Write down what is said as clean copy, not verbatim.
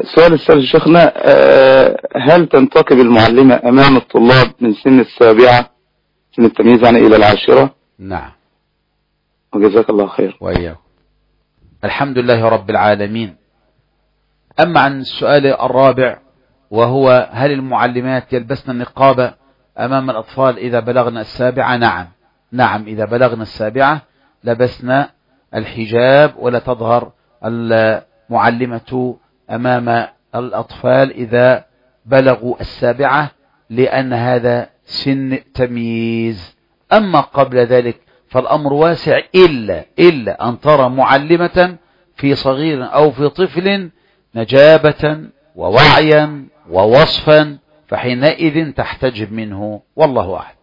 السؤال الثالث شيخنا، هل تنتقب المعلمة أمام الطلاب من سن السابعة، سن التمييز يعني، إلى العاشرة؟ نعم. وجزاك الله خير. وإياك. الحمد لله رب العالمين. أما عن السؤال الرابع وهو هل المعلمات يلبسن النقاب أمام الأطفال إذا بلغنا السابعة؟ نعم، إذا بلغنا السابعة لبسنا الحجاب، ولا تظهر المعلمة أمام الأطفال إذا بلغوا السابعة، لأن هذا سن تمييز. أما قبل ذلك فالأمر واسع، إلا أن ترى معلمة في صغير أو في طفل نجابة ووعيا ووصفا، فحينئذ تحتجب منه، والله أعلم.